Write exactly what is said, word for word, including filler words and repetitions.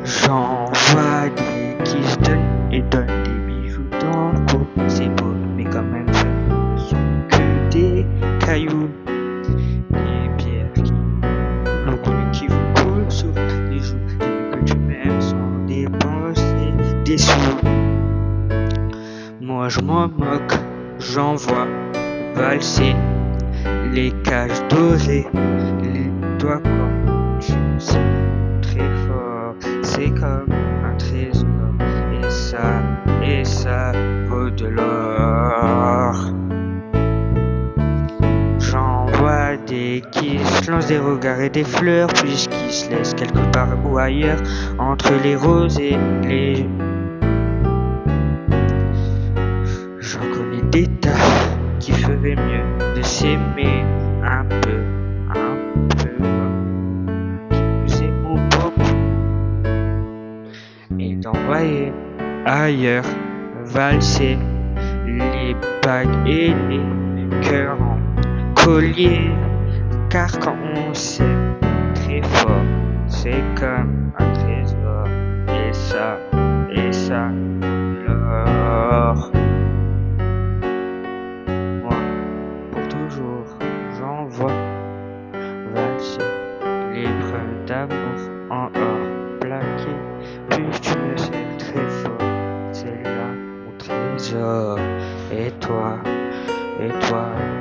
J'en vois des qui se donnent et donnent des bijoux dans le cou. C'est beau, mais quand même, ce sont que des cailloux. Des pierres qui l'ont connu qui vous coulent sur les joues. Des mecs que tu m'aimes sans dépenser des sous. Moi je m'en moque, j'en vois valser les cages dorées, les doigts comme tu sais très fort. C'est comme un trésor, et ça, et ça vaut de l'or. J'en vois des qui se lancent des regards et des fleurs, puis qui se laissent quelque part ou ailleurs, entre les roses et les... J'en connais des tas qui feraient mieux de s'aimer un peu, un peu, qui nous aimons beaucoup, et d'envoyer ailleurs valser les bagues et les cœurs en collier, car quand on s'aime très fort, c'est comme un trésor, et ça, et ça, l'or. Moi, pour toujours, j'envoie valser les preuves d'amour en or plaqué, puis tu me sais très fort, c'est là mon trésor, et toi, et toi.